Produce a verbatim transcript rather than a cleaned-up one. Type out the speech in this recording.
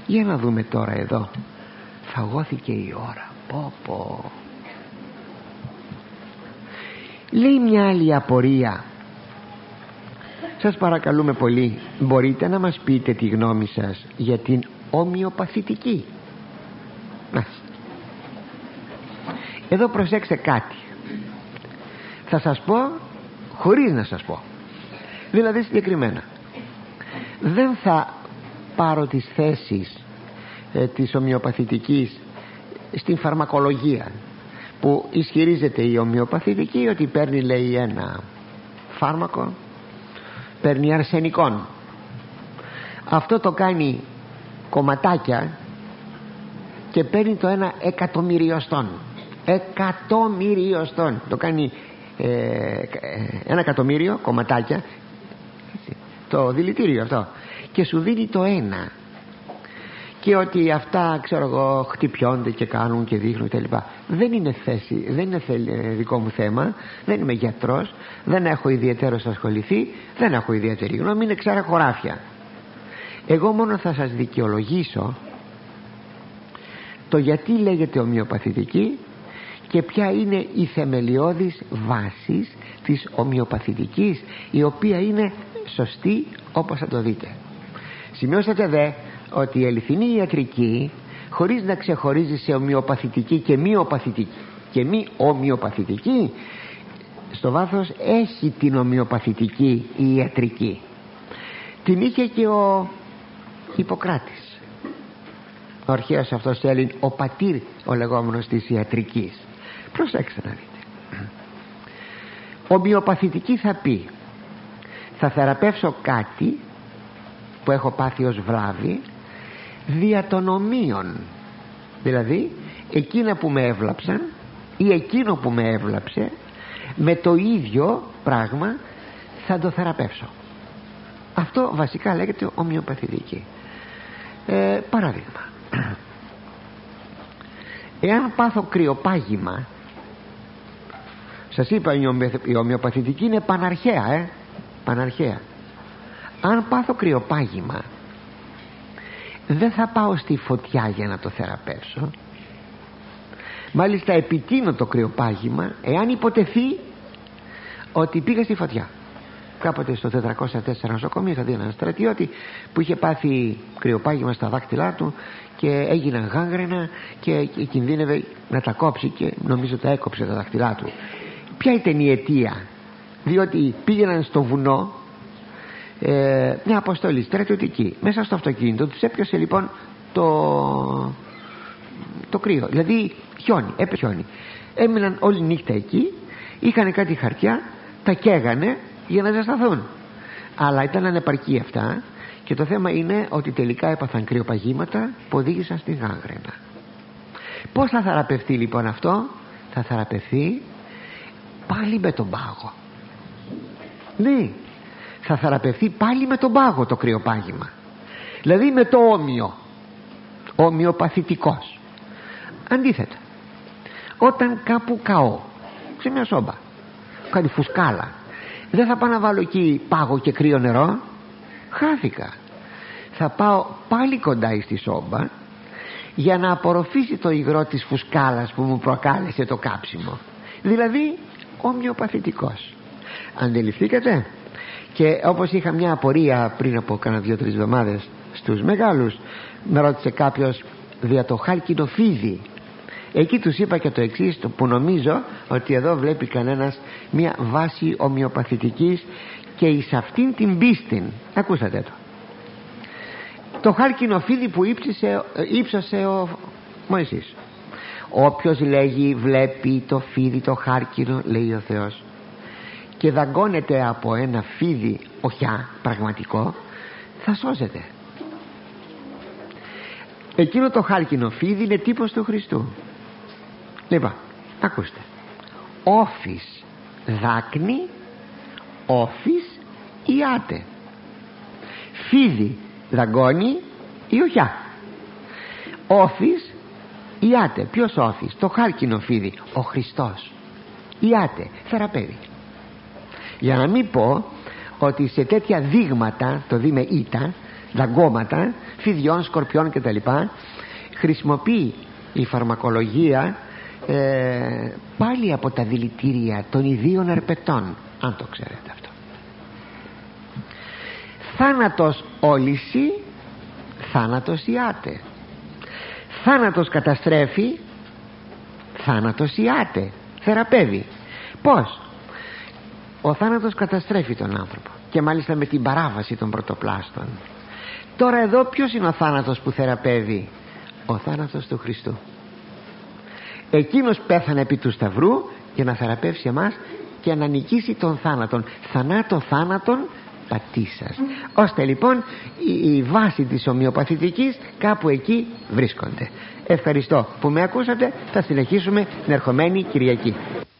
Για να δούμε τώρα εδώ. Φαγώθηκε η ώρα. Πω πω. Λέει μια άλλη απορία. Σας παρακαλούμε πολύ, μπορείτε να μας πείτε τη γνώμη σας για την ομοιοπαθητική? Εδώ προσέξτε κάτι. Θα σας πω χωρίς να σας πω. Δηλαδή συγκεκριμένα, δεν θα πάρω τις θέσεις ε, της ομοιοπαθητικής στην φαρμακολογία, που ισχυρίζεται η ομοιοπαθητική ότι παίρνει, λέει, ένα φάρμακο, παίρνει αρσενικών, αυτό το κάνει κομματάκια και παίρνει το ένα εκατομμυριοστόν εκατομμυριοστόν το κάνει ε, ένα εκατομμύριο κομματάκια, το δηλητήριο αυτό, και σου δίνει το ένα, και ότι αυτά, ξέρω εγώ, χτυπιώνται και κάνουν και δείχνουν κτλ. Δεν είναι θέση, δεν είναι δικό μου θέμα, δεν είμαι γιατρός, δεν έχω ιδιαίτερος ασχοληθεί, δεν έχω ιδιαίτερη γνώμη, είναι ξέρα χωράφια. Εγώ μόνο θα σας δικαιολογήσω το γιατί λέγεται ομοιοπαθητική και ποια είναι η θεμελιώδης βάσης της ομοιοπαθητικής, η οποία είναι σωστή, όπως θα το δείτε. Σημειώσατε δε ότι η αληθινή ιατρική, χωρίς να ξεχωρίζει σε ομοιοπαθητική και μη ομοιοπαθητική, και μη ομοιοπαθητική, στο βάθος έχει την ομοιοπαθητική η ιατρική. Την είχε και ο Ιπποκράτης, ο αρχαίος αυτός Έλλην, ο πατήρ ο λεγόμενος της ιατρικής. Προσέξτε να δείτε. Ομοιοπαθητική θα πει, θα θεραπεύσω κάτι που έχω πάθει ως βράδυ δια των ομοίων, δηλαδή εκείνα που με έβλαψαν ή εκείνο που με έβλαψε, με το ίδιο πράγμα θα το θεραπεύσω. Αυτό βασικά λέγεται ομοιοπαθητική. ε, Παράδειγμα, εάν πάθω κρυοπάγημα, σας είπα η ομοιοπαθητική είναι παναρχαία, ε? παναρχαία. Αν πάθω κρυοπάγημα, δεν θα πάω στη φωτιά για να το θεραπεύσω. Μάλιστα επιτείνω το κρυοπάγημα εάν υποτεθεί ότι πήγα στη φωτιά. Κάποτε στο τετρακόσια τέσσερα νοσοκομείο είχα δει έναν στρατιώτη που είχε πάθει κρυοπάγημα στα δάκτυλά του και έγιναν γάγραινα και κινδύνευε να τα κόψει, και νομίζω τα έκοψε τα δάκτυλά του. Ποια ήταν η αιτία? Διότι πήγαιναν στο βουνό, ε, μια αποστολή στρατιωτική, μέσα στο αυτοκίνητο τους έπιασε λοιπόν το, το κρύο, δηλαδή χιόνι, έπαιξε χιόνι. Έμειναν όλη νύχτα εκεί, είχαν κάτι χαρτιά, τα καίγανε για να ζεσταθούν, αλλά ήταν ανεπαρκή αυτά, και το θέμα είναι ότι τελικά έπαθαν κρυοπαγήματα που οδήγησαν στη γάγραινα. Πώς θα θεραπευτεί λοιπόν αυτό? Θα θεραπευτεί πάλι με τον πάγο. Ναι, θα θεραπευτεί πάλι με τον πάγο το κρυοπάγημα, δηλαδή με το όμοιο, ομοιοπαθητικός. Αντίθετα, όταν κάπου καώ σε μια σόμπα, κάνει φουσκάλα, δεν θα πάω να βάλω εκεί πάγο και κρύο νερό, χάθηκα. Θα πάω πάλι κοντά στη σόμπα για να απορροφήσει το υγρό της φουσκάλας που μου προκάλεσε το κάψιμο, δηλαδή ομοιοπαθητικός. Αντιληφθήκατε? Και όπως είχα μια απορία πριν από κάνα δύο τρεις εβδομάδες στους μεγάλους, με ρώτησε κάποιος δια το χάλκινο φίδι. Εκεί τους είπα και το εξής, που νομίζω ότι εδώ βλέπει κανένας μια βάση ομοιοπαθητικής, και εις αυτήν την πίστην. Ακούσατε το το χάλκινο φίδι που ύψησε, ύψωσε ο Μωυσής. Όποιος λέγει βλέπει το φίδι το χάλκινο, λέει ο Θεός, και δαγκώνεται από ένα φίδι οχιά πραγματικό, θα σώζεται. Εκείνο το χάλκινο φίδι είναι τύπος του Χριστού. Λοιπόν, ακούστε, όφης δάκνη, όφης ιάτε. Φίδι δαγκώνει ή οχιά. Όφης ιάτε. Ποιος όφης? Το χάλκινο φίδι, ο Χριστός. Ιάτε, θεραπεύει. Για να μην πω ότι σε τέτοια δείγματα, το δει με ήτα, δαγκώματα φιδιών, σκορπιών κτλ. Χρησιμοποιεί η φαρμακολογία ε, πάλι από τα δηλητήρια των ιδίων ερπετών, αν το ξέρετε αυτό. Θάνατος όλυση, θάνατος ιάται. Θάνατος καταστρέφει, θάνατος ιάται. Θεραπεύει. Πώς? Ο θάνατος καταστρέφει τον άνθρωπο, και μάλιστα με την παράβαση των πρωτοπλάστων. Τώρα εδώ ποιος είναι ο θάνατος που θεραπεύει? Ο θάνατος του Χριστού. Εκείνος πέθανε επί του σταυρού για να θεραπεύσει εμάς και να νικήσει τον θάνατον. Θανάτο θάνατον πατήσας. Ώστε λοιπόν η, η βάση της ομοιοπαθητικής κάπου εκεί βρίσκονται. Ευχαριστώ που με ακούσατε. Θα συνεχίσουμε την ερχομένη Κυριακή.